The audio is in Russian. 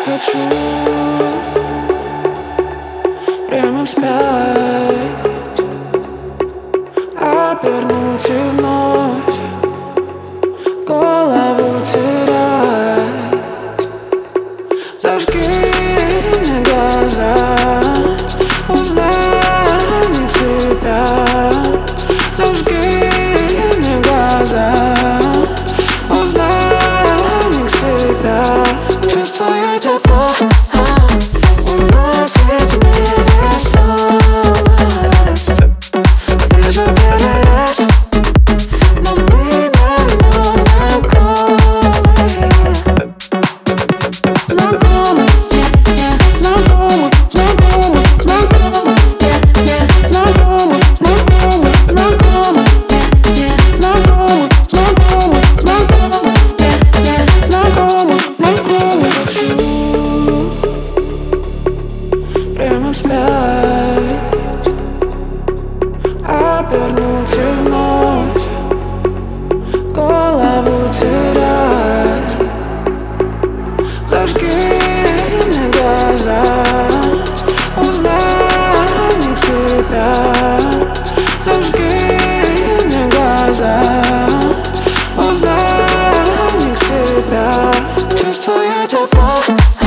хочу прямо вспять, обернуть и вновь голову терять. Зажги мне глаза, узнай себя. Зажги мне глаза, узнай себя. Чувствую тепло, уносит невесомость. Вижу первый раз, но мы давно знакомы. Знакомы, знакомы, знакомы, знакомы, знакомы, знакомы, знакомы, знакомы, знакомы, знакомы, знакомы, знакомы. Хочу прямо вспять, обернуть и вновь голову терять. Зажги мне глаза, узнай себя. Зажги мне глаза, узнай себя. Чувствую тепло.